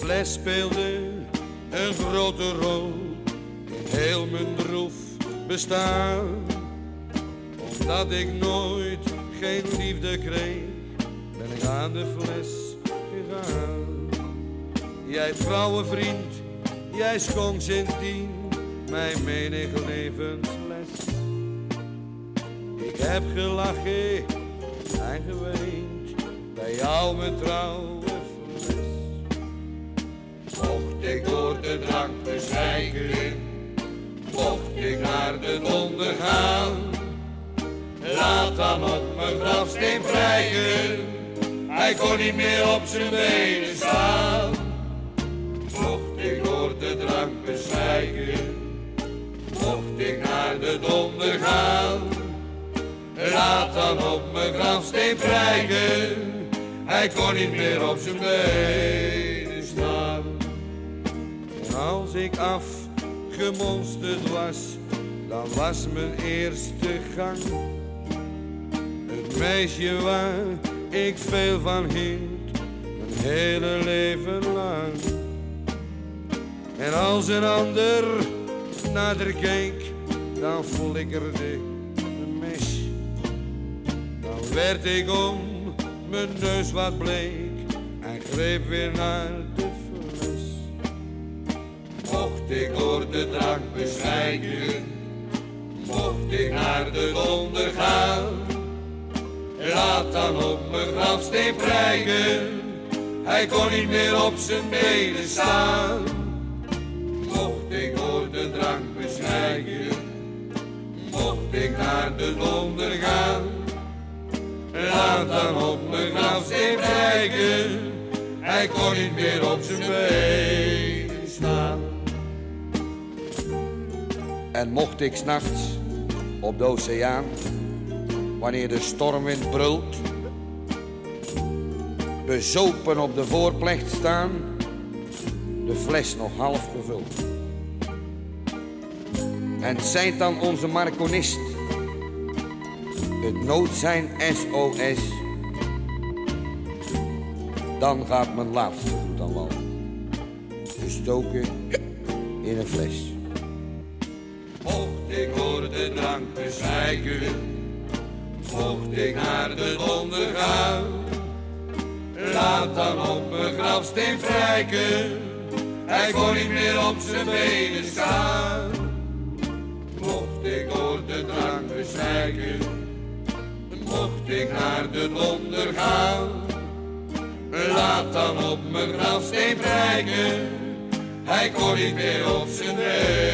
fles speelde een grote rol in heel mijn droef bestaan. Omdat ik nooit geen liefde kreeg, ben ik aan de fles gegaan. Jij trouwe vriend, jij schonk sindsdien mijn menig levensles. Ik heb gelachen en geweend bij jou mijn trouwe fles. Mocht ik door de drank bezwijken, mocht ik naar de donder gaan, laat dan op mijn grafsteen prijken, hij kon niet meer op zijn benen staan. Mocht ik door de drank bezwijken, mocht ik naar de donder gaan, laat dan op mijn grafsteen prijken, hij kon niet meer op zijn benen staan. En als ik afgemonsterd was, dan was mijn eerste gang het meisje waar ik veel van hield, mijn hele leven lang. En als een ander nader keek, dan flikkerde een mes. Dan werd ik om mijn neus wat bleek en greep weer naar de fles. Mocht ik door de drank bezwijken, mocht ik naar de donder gaan, laat dan op mijn grafsteen prijken, hij kon niet meer op zijn benen staan. Mocht ik door de drank bezwijken, mocht ik naar de donder gaan, laat dan op mijn grafsteen prijken, hij kon niet meer op zijn benen staan. En mocht ik 's nachts op de oceaan, wanneer de stormwind brult, bezopen op de voorplecht staan, de fles nog half gevuld. En zijt dan onze marconist, het noodzijn SOS, dan gaat mijn laatste goed aan wal, gestoken in een fles. Mocht ik door de drank bezwijken, mocht ik naar de donder gaan, laat dan op mijn grafsteen prijken, hij kon niet meer op zijn benen staan. Mocht ik door de drank bezwijken, mocht ik naar de donder gaan, laat dan op mijn grafsteen prijken, hij kon niet meer op zijn benen.